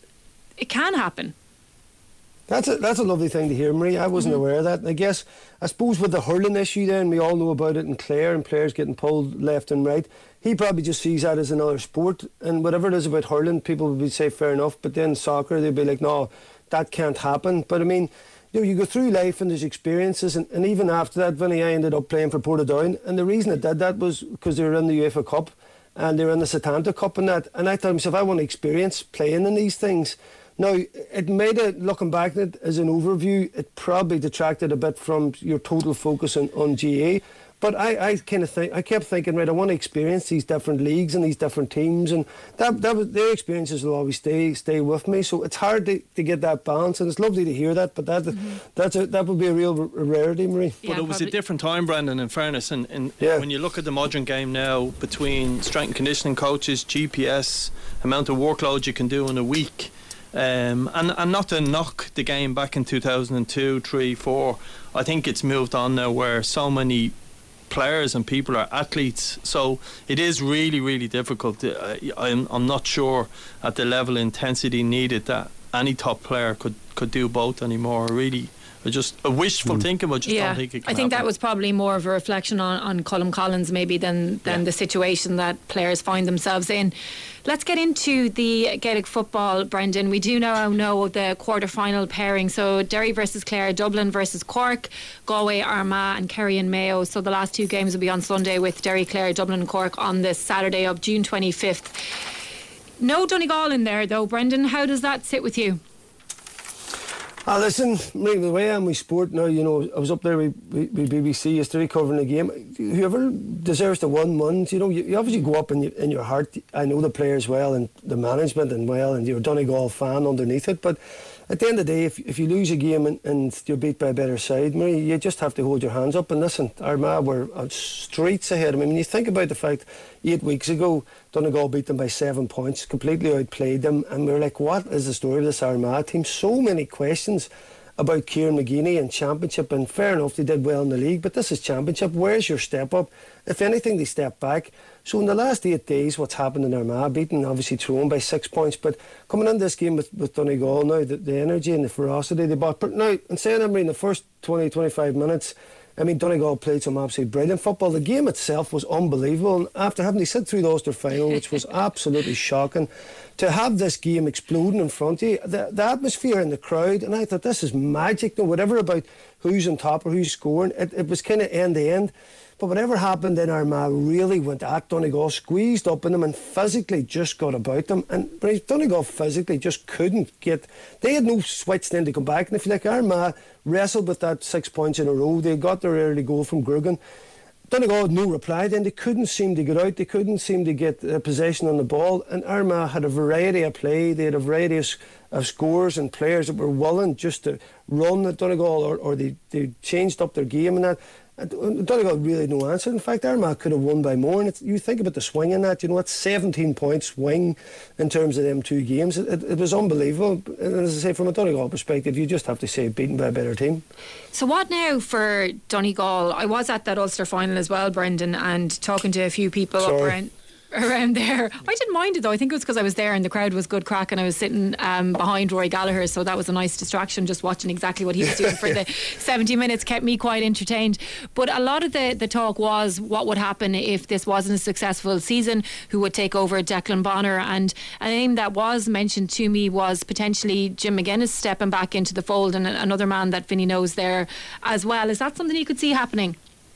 it can happen. That's a, that's a lovely thing to hear, Marie. I wasn't mm-hmm. aware of that. And I guess, I suppose with the hurling issue then, we all know about it in Clare, and players getting pulled left and right. He probably just sees that as another sport, and whatever it is about hurling, people would say fair enough, but then soccer, they'd be like, no, that can't happen. But I mean, you know, you go through life and there's experiences, and, and even after that, Vinny, I ended up playing for Portadown, and the reason I did that was because they were in the UEFA Cup, and they were in the Setanta Cup and that, and I thought to myself, I want to experience playing in these things. Now, it made it, looking back at it as an overview, it probably detracted a bit from your total focus on, on G A. But I, I kind of think, I kept thinking, right, I want to experience these different leagues and these different teams, and that, that was, their experiences will always stay stay with me. So it's hard to, to get that balance, and it's lovely to hear that. But that mm-hmm. that's a, that would be a real rarity, Marie. But yeah, it was probably a different time, Brendan. In fairness, and, and yeah. when you look at the modern game now, between strength and conditioning coaches, G P S, amount of workload you can do in a week. Um, and, and not to knock the game back in two thousand two, three, four, I think it's moved on now where so many players and people are athletes, so it is really really difficult. uh, I'm, I'm not sure at the level of intensity needed that any top player could, could do both anymore. Really, just a wishful mm. thinking, but just yeah, don't think it can I think happen. that was probably more of a reflection on, on Colm Collins maybe than, than yeah. the situation that players find themselves in. Let's get into the Gaelic football, Brendan. We do now know the quarter-final pairing. So Derry versus Clare, Dublin versus Cork, Galway, Armagh and Kerry and Mayo. So the last two games will be on Sunday, with Derry, Clare, Dublin and Cork on this Saturday of June twenty-fifth. No Donegal in there though, Brendan. How does that sit with you? Ah, listen, Marie, the way I'm with sport now, you know, I was up there with, with, with B B C yesterday covering the game. Whoever deserves to win wins. You know, you, you obviously go up in your, in your heart. I know the players well and the management and well, and you're a Donegal fan underneath it. But at the end of the day, if, if you lose a game and, and you're beat by a better side, Marie, you just have to hold your hands up and listen. Armagh were on streets ahead. I mean, when you think about the fact eight weeks ago, Donegal beat them by seven points, completely outplayed them, and we were like, what is the story of this Armagh team? So many questions about Kieran McGeeney and Championship, and fair enough, they did well in the league, but this is Championship. Where's your step up? If anything, they step back. So in the last eight days, what's happened in Armagh, beaten obviously Tyrone by six points, but coming in this game with, with Donegal now, the, the energy and the ferocity they brought. But now, in saying that, in the first twenty, twenty-five minutes, I mean, Donegal played some absolutely brilliant football. The game itself was unbelievable, and after having to sit through the Ulster final, which was absolutely shocking, to have this game exploding in front of you, the, the atmosphere in the crowd, and I thought, this is magic. No, whatever about who's on top or who's scoring, it, it was kind of end to end. But whatever happened in Armagh really went at Donegal, squeezed up in them and physically just got about them. And Donegal physically just couldn't get... They had no switch then to come back. And if you like, Armagh wrestled with that six points in a row. They got their early goal from Grugan. Donegal had no reply then. They couldn't seem to get out. They couldn't seem to get uh, possession on the ball. And Armagh had a variety of play. They had a variety of, of scores and players that were willing just to run at Donegal, or, or they, they changed up their game and that. Donegal really had no answer. In fact, Armagh could have won by more. And it's, you think about the swing in that, you know, it's seventeen point swing in terms of them two games. It, it, it was unbelievable. And as I say, from a Donegal perspective, you just have to say beaten by a better team. So what now for Donegal? I was at that Ulster final as well, Brendan, and talking to a few people Sorry. up around around there. I didn't mind it though. I think it was because I was there and the crowd was good crack, and I was sitting um, behind Rory Gallagher, so that was a nice distraction. Just watching exactly what he was doing for the seventy minutes kept me quite entertained. But a lot of the, the talk was what would happen if this wasn't a successful season, who would take over Declan Bonner, and a name that was mentioned to me was potentially Jim McGuinness stepping back into the fold, and another man that Vinny knows there as well. Is that something you could see happening?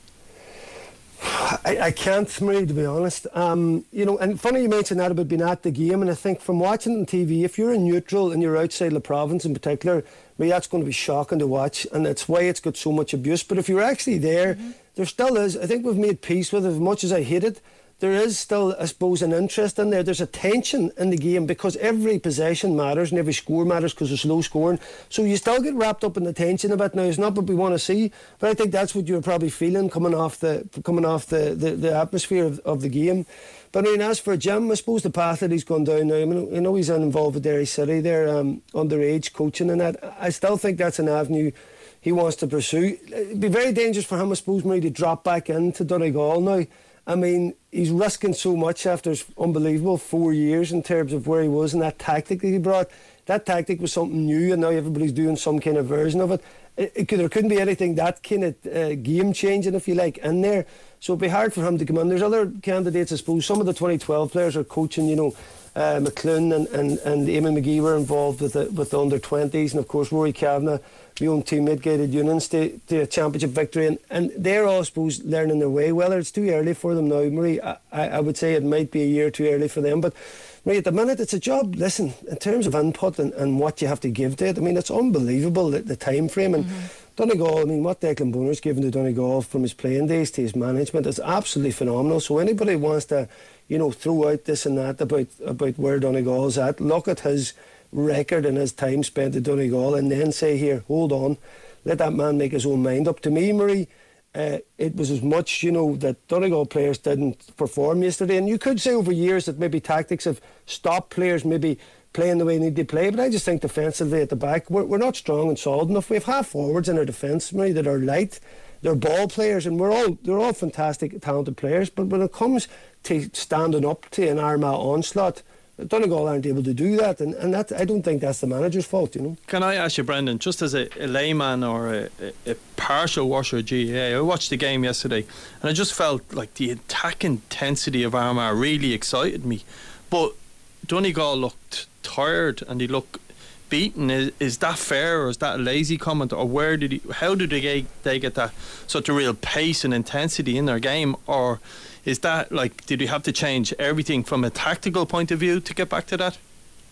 I, I can't, Marie, to be honest. Um, you know, and funny you mentioned that about being at the game, and I think from watching it on T V, if you're a neutral and you're outside the province in particular, Marie, that's going to be shocking to watch, and that's why it's got so much abuse. But if you're actually there, mm-hmm. there still is. I think we've made peace with it. As much as I hate it, there is still, I suppose, an interest in there. There's a tension in the game because every possession matters and every score matters because there's low scoring. So you still get wrapped up in the tension of it. Now, it's not what we want to see, but I think that's what you're probably feeling coming off the coming off the, the, the atmosphere of, of the game. But I mean, as for Jim, I suppose the path that he's gone down now, I mean, you know, he's involved with Derry City there, um, underage coaching and that. I still think that's an avenue he wants to pursue. It'd be very dangerous for him, I suppose, maybe to drop back into Donegal now. I mean, he's risking so much after his unbelievable four years in terms of where he was and that tactic that he brought. That tactic was something new, and now everybody's doing some kind of version of it. it, it could, there couldn't be anything that kind of uh, game-changing, if you like, in there. So it'd be hard for him to come in. There's other candidates, I suppose. Some of the twenty twelve players are coaching, you know, uh, McClune and, and, and Eamon McGee were involved with the, with the under twenties, and of course Rory Kavanagh, my own teammate, guided Unions to, to a championship victory, and, and they're all, I suppose, learning their way. Whether it's too early for them now, Marie, I, I would say it might be a year too early for them, but Marie, at the minute it's a job, listen, in terms of input and, and what you have to give to it, I mean, it's unbelievable, the, the time frame, and mm-hmm. Donegal, I mean, what Declan Bonner's given to Donegal from his playing days to his management is absolutely phenomenal. So anybody wants to, you know, throw out this and that about, about where Donegal's at, look at his record and his time spent at Donegal and then say, here, hold on, let that man make his own mind up. To me, Marie, uh, it was as much, you know, that Donegal players didn't perform yesterday, and you could say over years that maybe tactics have stopped players maybe playing the way they need to play, but I just think defensively at the back we're, we're not strong and solid enough. We have half forwards in our defence, Marie, that are light, they're ball players, and we're all they're all fantastic, talented players, but when it comes to standing up to an Armagh onslaught, Donegal aren't able to do that, and, and that, I don't think that's the manager's fault, you know. Can I ask you, Brendan, just as a, a layman or a, a, a partial watcher of G A A, I watched the game yesterday and I just felt like the attack intensity of Armagh really excited me, but Donegal looked tired and he looked beaten. Is, is that fair, or is that a lazy comment, or where did he, how did they get, they get that such a real pace and intensity in their game, or is that like, did we have to change everything from a tactical point of view to get back to that?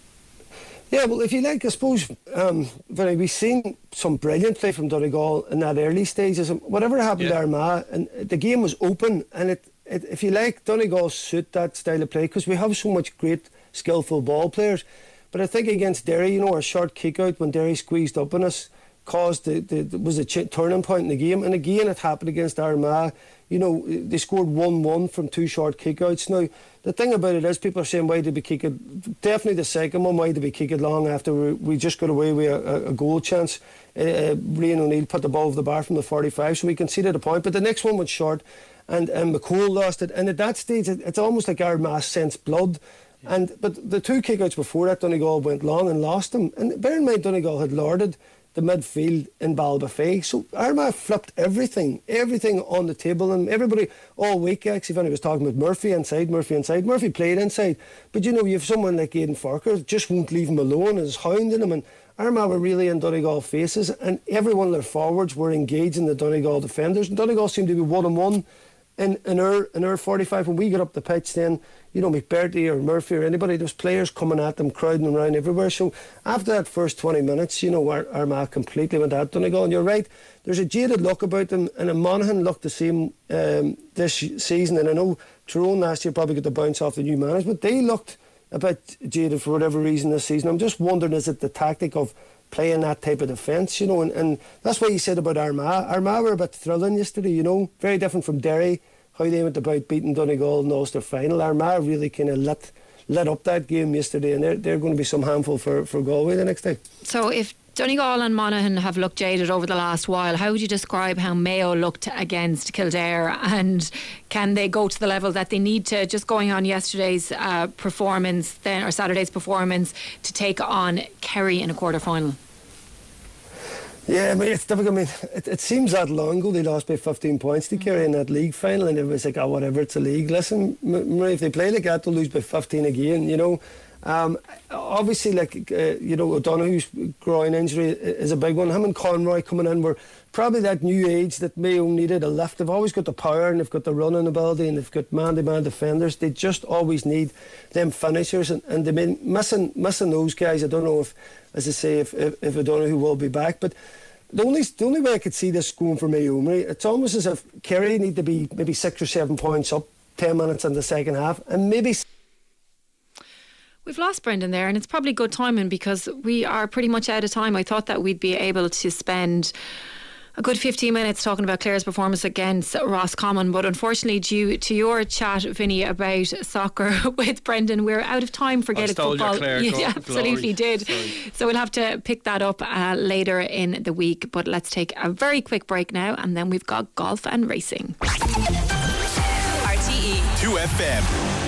Yeah, well, if you like, I suppose um, we've seen some brilliant play from Donegal in that early stages. Whatever happened yeah. to Armagh, and the game was open, and it, it if you like, Donegal suit that style of play because we have so much great skillful ball players. But I think against Derry, you know, our short kick out when Derry squeezed up on us caused the, the, the was a ch- turning point in the game. And again, it happened against Armagh. You know, they scored one one from two short kick outs. Now, the thing about it is, people are saying, why did we kick it? Definitely the second one, why did we kick it long after we, we just got away with a, a goal chance? Uh, uh, Rian O'Neill put the ball over the bar from the forty-five, so we conceded a point. But the next one was short, and, and McCole lost it. And at that stage, it, it's almost like Armagh sensed blood. Yeah. And but the two kickouts before that, Donegal went long and lost them. And bear in mind, Donegal had lorded the midfield in Ballybofey. So Armagh flipped everything, everything on the table. And everybody, all week, actually, when he was talking about Murphy inside, Murphy inside, Murphy played inside. But, you know, you have someone like Aidan Farker, just won't leave him alone and is hounding him. And Armagh were really in Donegal faces. And every one of their forwards were engaging the Donegal defenders. And Donegal seemed to be one on one. In, in, our, in our forty-five, when we got up the pitch, then, you know, McBurdy or Murphy or anybody, there's players coming at them, crowding around everywhere. So after that first twenty minutes, you know, Ar- Armagh completely went at Donegal. And you're right, there's a jaded look about them, and Monaghan looked the same um, this season. And I know Tyrone last year probably got the bounce off the new management. They looked a bit jaded for whatever reason this season. I'm just wondering, is it the tactic of playing that type of defence, you know, and, and that's what you said about Armagh. Armagh were a bit thrilling yesterday, you know, very different from Derry, how they went about beating Donegal in the Ulster final. Armagh really kind of lit lit up that game yesterday, and they're, they're going to be some handful for, for Galway the next day. So if Donegal and Monaghan have looked jaded over the last while, how would you describe how Mayo looked against Kildare, and can they go to the level that they need to, just going on yesterday's uh, performance then, or Saturday's performance, to take on Kerry in a quarter final? Yeah, I mean, it's difficult. I mean, it, it seems that long ago they lost by fifteen points to Kerry in that league final, and everybody's like, oh, whatever, it's a league. Listen, Marie, if they play like that, they'll lose by fifteen again, you know. Um, obviously, like, uh, you know, O'Donoghue's groin injury is a big one. Him and Conroy coming in were probably that new age that Mayo needed, a lift. They've always got the power, and they've got the running ability, and they've got man-to-man defenders. They just always need them finishers, and, and they've been missing, missing those guys. I don't know if, as I say, if, if, if O'Donoghue will be back, but The only, the only way I could see this going for Mayo, it's almost as if Kerry need to be maybe six or seven points up, ten minutes in the second half, and maybe... We've lost Brendan there, and it's probably good timing because we are pretty much out of time. I thought that we'd be able to spend a good fifteen minutes talking about Clare's performance against Roscommon, but unfortunately, due to your chat, Vinny, about soccer with Brendan, we're out of time for Gaelic football. Claire, you glory. absolutely did. Sorry. So we'll have to pick that up uh, later in the week. But let's take a very quick break now, and then we've got golf and racing. R T E two F M.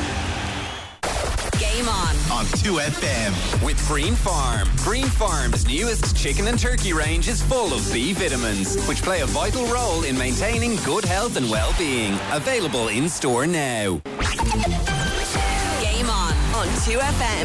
Game on. On two F M. With Green Farm. Green Farm's newest chicken and turkey range is full of B vitamins, which play a vital role in maintaining good health and well-being. Available in store now. Game on. On two F M.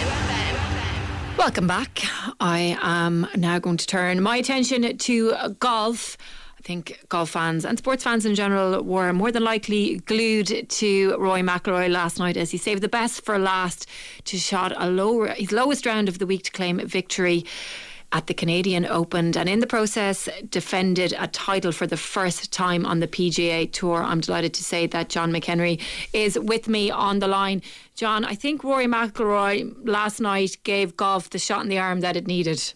Welcome back. I am now going to turn my attention to golf. I think golf fans and sports fans in general were more than likely glued to Rory McIlroy last night as he saved the best for last to shot a low, his lowest round of the week to claim victory at the Canadian Open, and in the process defended a title for the first time on the P G A Tour. I'm delighted to say that John McHenry is with me on the line. John, I think Rory McIlroy last night gave golf the shot in the arm that it needed.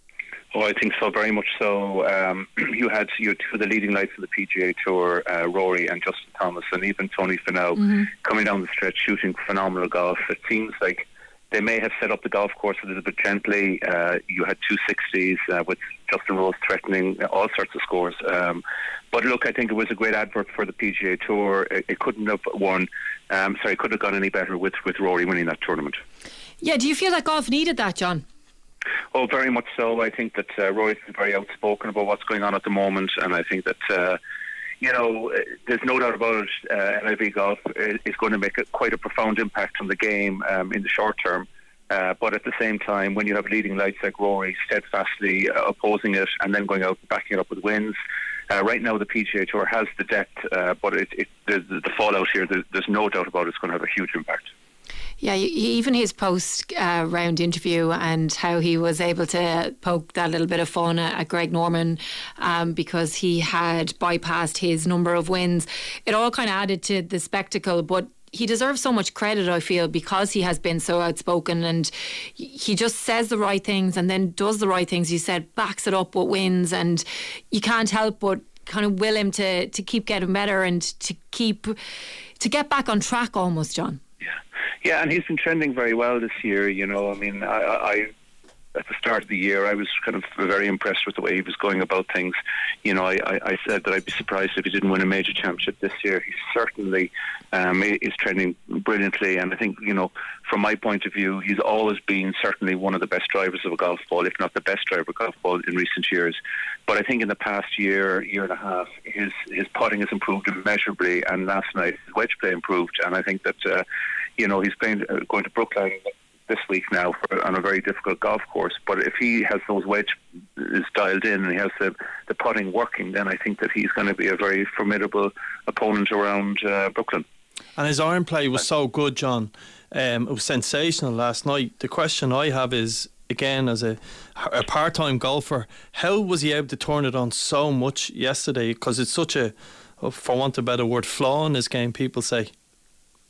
Oh, I think so, very much so. Um, you had you had two of the leading lights of the P G A Tour, uh, Rory and Justin Thomas, and even Tony Finau, mm-hmm. coming down the stretch shooting phenomenal golf. It seems like they may have set up the golf course a little bit gently. Uh, you had two sixties uh, with Justin Rose threatening all sorts of scores. Um, but look, I think it was a great advert for the P G A Tour. It, it couldn't have won. Um, sorry, it couldn't have gone any better with, with Rory winning that tournament. Yeah, do you feel that golf needed that, John? Oh, very much so. I think that uh, Rory's been very outspoken about what's going on at the moment, and I think that, uh, you know, there's no doubt about it, uh, L I V Golf is going to make a, quite a profound impact on the game um, in the short term. Uh, but at the same time, when you have leading lights like Rory steadfastly uh, opposing it and then going out and backing it up with wins, uh, right now the P G A Tour has the depth, uh, but it, it, the, the fallout here, there's, there's no doubt about it, it's going to have a huge impact. Yeah, even his post-round uh, interview and how he was able to poke that little bit of fun at Greg Norman um, because he had bypassed his number of wins. It all kind of added to the spectacle, but he deserves so much credit, I feel, because he has been so outspoken and he just says the right things and then does the right things. You said, backs it up with wins, and you can't help but kind of will him to, to keep getting better and to keep to get back on track almost, John. Yeah, and he's been trending very well this year. You know, I mean, I, I at the start of the year, I was kind of very impressed with the way he was going about things. You know, I, I, I said that I'd be surprised if he didn't win a major championship this year. He certainly um, is trending brilliantly, and I think, you know, from my point of view, he's always been certainly one of the best drivers of a golf ball, if not the best driver of a golf ball in recent years. But I think in the past year, year and a half, his his putting has improved immeasurably, and last night his wedge play improved, and I think that. Uh, You know, he's playing, uh, going to Brookline this week now for, on a very difficult golf course. But if he has those wedge is dialed in and he has the, the putting working, then I think that he's going to be a very formidable opponent around uh, Brooklyn. And his iron play was so good, John. Um, it was sensational last night. The question I have is, again, as a, a part-time golfer, how was he able to turn it on so much yesterday? Because it's such a, for want of a better word, flaw in his game, people say.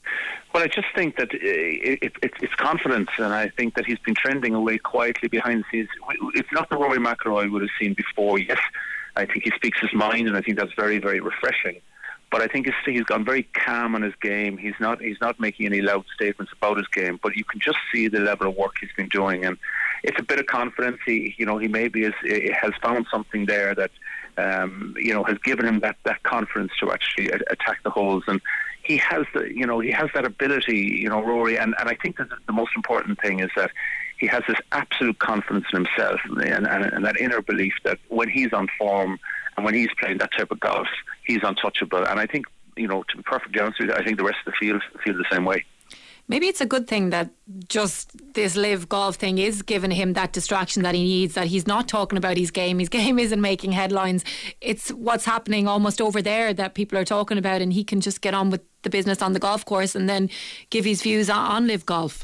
Well, I just think that it, it, it, it's confidence, and I think that he's been trending away quietly behind the scenes. It's not the Rory McIlroy would have seen before. Yes, I think he speaks his mind, and I think that's very, very refreshing. But I think he's, he's gone very calm on his game. He's not he's not making any loud statements about his game, but you can just see the level of work he's been doing, and it's a bit of confidence. He, you know, he maybe is, has found something there that, um, you know, has given him that, that confidence to actually attack the holes, and he has the, you know, he has that ability, you know, Rory, and, and I think that the most important thing is that he has this absolute confidence in himself, and, and, and that inner belief that when he's on form and when he's playing that type of golf, he's untouchable. And I think, you know, to be perfectly honest with you, I think the rest of the field feel the same way. Maybe it's a good thing that just this live golf thing is giving him that distraction that he needs, that he's not talking about his game. His game isn't making headlines. It's what's happening almost over there that people are talking about, and he can just get on with the business on the golf course and then give his views on, on live golf.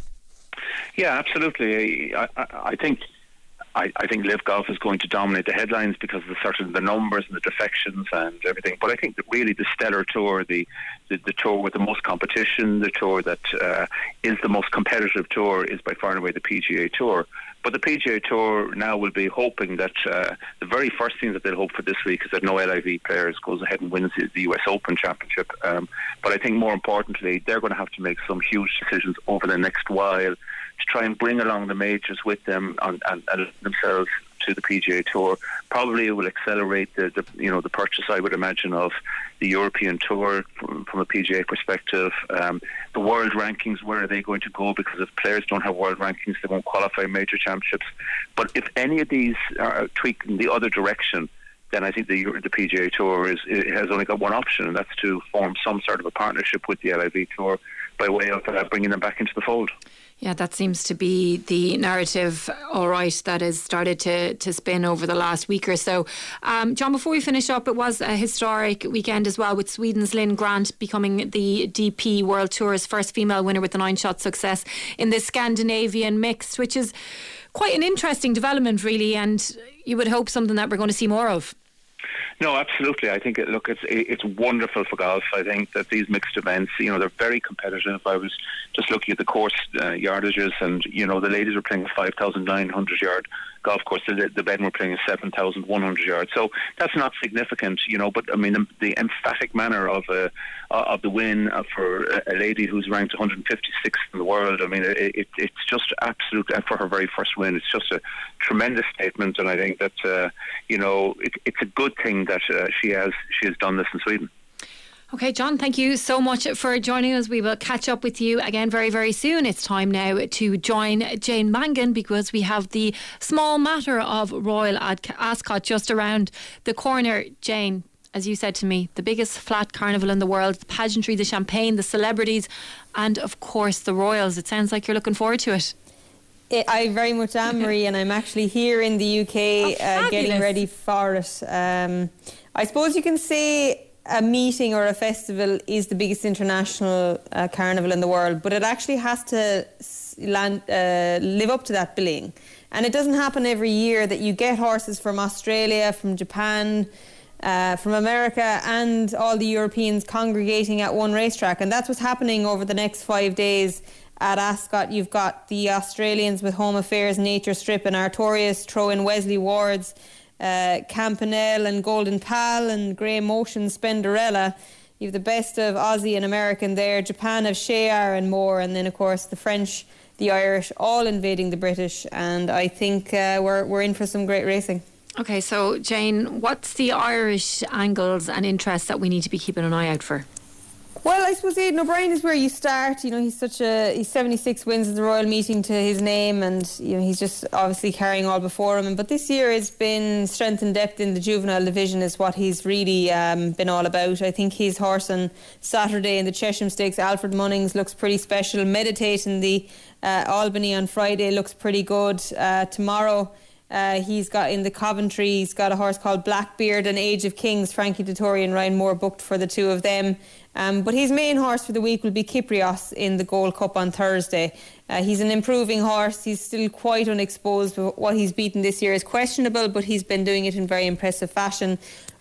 Yeah, absolutely. I, I, I think I, I think live golf is going to dominate the headlines because of the certain the numbers and the defections and everything. But I think that really the stellar tour, the the, the tour with the most competition, the tour that uh, is the most competitive tour, is by far and away the P G A Tour. But the P G A Tour now will be hoping that uh, the very first thing that they'll hope for this week is that no L I V players goes ahead and wins the U S Open Championship. Um, but I think more importantly, they're going to have to make some huge decisions over the next while to try and bring along the majors with them and, and, and themselves to the P G A Tour. Probably it will accelerate the, the you know the purchase, I would imagine, of the European Tour from, from a P G A perspective. Um, the world rankings, where are they going to go? Because if players don't have world rankings, they won't qualify major championships. But if any of these are tweaked in the other direction, then I think the the P G A Tour is it has only got one option, and that's to form some sort of a partnership with the L I V Tour by way of uh, bringing them back into the fold. Yeah, that seems to be the narrative, all right, that has started to, to spin over the last week or so. Um, John, before we finish up, it was a historic weekend as well, with Sweden's Lynn Grant becoming the D P World Tour's first female winner with a nine-shot success in the Scandinavian mixed, which is quite an interesting development, really, and you would hope something that we're going to see more of. No, absolutely. I think, it, look, it's it's wonderful for golf. I think that these mixed events, you know, they're very competitive. I was just looking at the course uh, yardages, and, you know, the ladies were playing a five thousand nine hundred yard golf course. The, the men were playing a seven thousand one hundred yards. So that's not significant, you know, but I mean, the, the emphatic manner of uh, of the win for a lady who's ranked one hundred fifty-sixth in the world, I mean, it, it, it's just absolute, and for her very first win, it's just a tremendous statement. And I think that, uh, you know, it, it's a good thing that uh, she has she has done this in Sweden. Okay, John, thank you so much for joining us. We will catch up with you again very, very soon. It's time now to join Jane Mangan, because we have the small matter of Royal Ascot just around the corner. Jane, as you said to me, the biggest flat carnival in the world, the pageantry, the champagne, the celebrities, and of course the royals. It sounds like you're looking forward to it. It, I very much am, Marie, and I'm actually here in the U K oh, uh, getting ready for it. Um, I suppose you can say a meeting or a festival is the biggest international uh, carnival in the world, but it actually has to land, uh, live up to that billing. And it doesn't happen every year that you get horses from Australia, from Japan, uh, from America, and all the Europeans congregating at one racetrack. And that's what's happening over the next five days at Ascot. You've got the Australians with Home Affairs, Nature Strip and Artorias, throw in Wesley Ward's, Uh, Campanelle and Golden Pal and Grey Motion, Spenderella. You've the best of Aussie and American there. Japan have Shayar and more, and then of course the French, the Irish, all invading the British. And I think uh, we're we're in for some great racing. Okay, so Jane, what's the Irish angles and interests that we need to be keeping an eye out for? Well, I suppose Aidan O'Brien is where you start. You know, he's such a he's seventy-six wins at the Royal Meeting to his name, and you know he's just obviously carrying all before him. But this year has been strength and depth in the juvenile division is what he's really um, been all about. I think his horse on Saturday in the Chesham Stakes, Alfred Munnings, looks pretty special. Meditate in the uh, Albany on Friday looks pretty good. Uh, tomorrow. Uh, he's got in the Coventry, he's got a horse called Blackbeard and Age of Kings. Frankie Dettori and Ryan Moore booked for the two of them. Um, but his main horse for the week will be Kyprios in the Gold Cup on Thursday. Uh, he's an improving horse. He's still quite unexposed, but what he's beaten this year is questionable, but he's been doing it in very impressive fashion.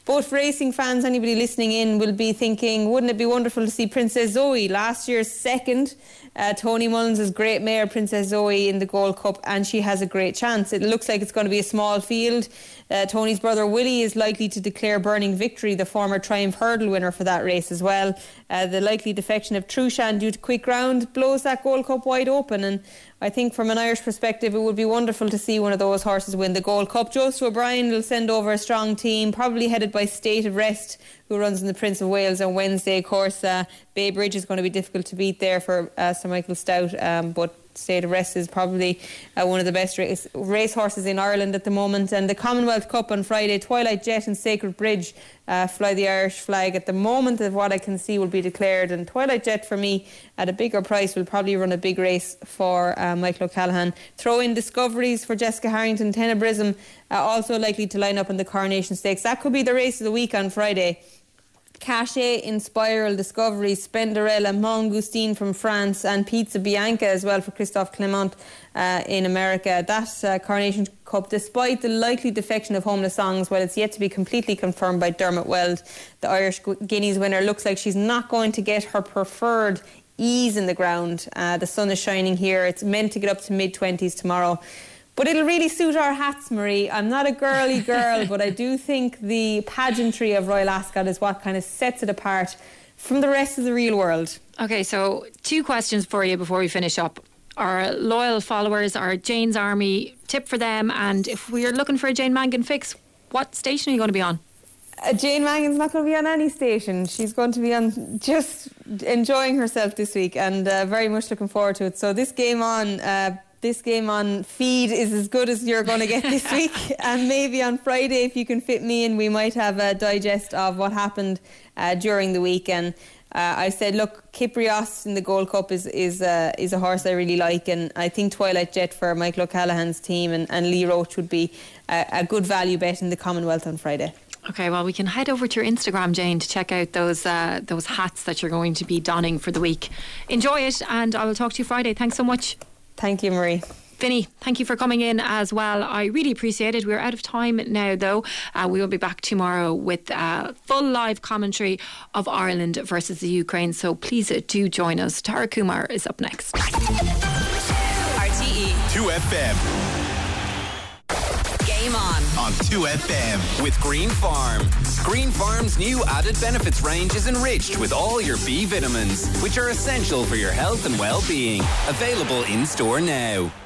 both racing fans, anybody listening in, will be thinking, wouldn't it be wonderful to see Princess Zoe, last year's second, uh, Tony Mullins' great mare Princess Zoe in the Gold Cup, and she has a great chance. It looks like it's going to be a small field. Uh, Tony's brother Willie is likely to declare Burning Victory, the former Triumph Hurdle winner, for that race as well. Uh, the likely defection of Trushan due to quick ground blows that Gold Cup wide open, and I think from an Irish perspective it would be wonderful to see one of those horses win the Gold Cup. Joseph O'Brien will send over a strong team, probably headed by State of Rest, who runs in the Prince of Wales on Wednesday. Of course, uh, Bay Bridge is going to be difficult to beat there for uh, Sir Michael Stout, um, but State of Rest is probably uh, one of the best race, race horses in Ireland at the moment. And the Commonwealth Cup on Friday, Twilight Jet and Sacred Bridge uh, fly the Irish flag at the moment, of what I can see, will be declared. And Twilight Jet, for me, at a bigger price, will probably run a big race for uh, Michael O'Callaghan. Throw in Discoveries for Jessica Harrington, Tenebrism, uh, also likely to line up in the Coronation Stakes. That could be the race of the week on Friday. Cachet, Inspiral, Discovery, Spenderella, Mongoustine from France, and Pizza Bianca as well for Christophe Clement uh, in America. That uh, Coronation Cup, despite the likely defection of Homeless Songs, well, it's yet to be completely confirmed by Dermot Weld. The Irish Guineas winner looks like she's not going to get her preferred ease in the ground. Uh, the sun is shining here. It's meant to get up to mid twenties tomorrow. But it'll really suit our hats, Marie. I'm not a girly girl, but I do think the pageantry of Royal Ascot is what kind of sets it apart from the rest of the real world. Okay, so two questions for you before we finish up. Our loyal followers, our Jane's Army, tip for them, and if we're looking for a Jane Mangan fix, what station are you going to be on? Uh, Jane Mangan's not going to be on any station. She's going to be on just enjoying herself this week, and uh, very much looking forward to it. So this game on... Uh, This game on feed is as good as you're going to get this week. And maybe on Friday, if you can fit me in, we might have a digest of what happened uh, during the week. And uh, I said, look, Kyprios in the Gold Cup is is, uh, is a horse I really like. And I think Twilight Jet for Michael O'Callaghan's team and, and Lee Roach would be a, a good value bet in the Commonwealth on Friday. Okay, well, we can head over to your Instagram, Jane, to check out those uh, those hats that you're going to be donning for the week. Enjoy it, and I will talk to you Friday. Thanks so much. Thank you, Marie. Vinny, thank you for coming in as well. I really appreciate it. We're out of time now, though. Uh, we will be back tomorrow with uh, full live commentary of Ireland versus the Ukraine. So please uh, do join us. Tara Kumar is up next. R T E two F M. Game on. On two F M. With Green Farm. Green Farm's new added benefits range is enriched with all your B vitamins, which are essential for your health and well-being. Available in store now.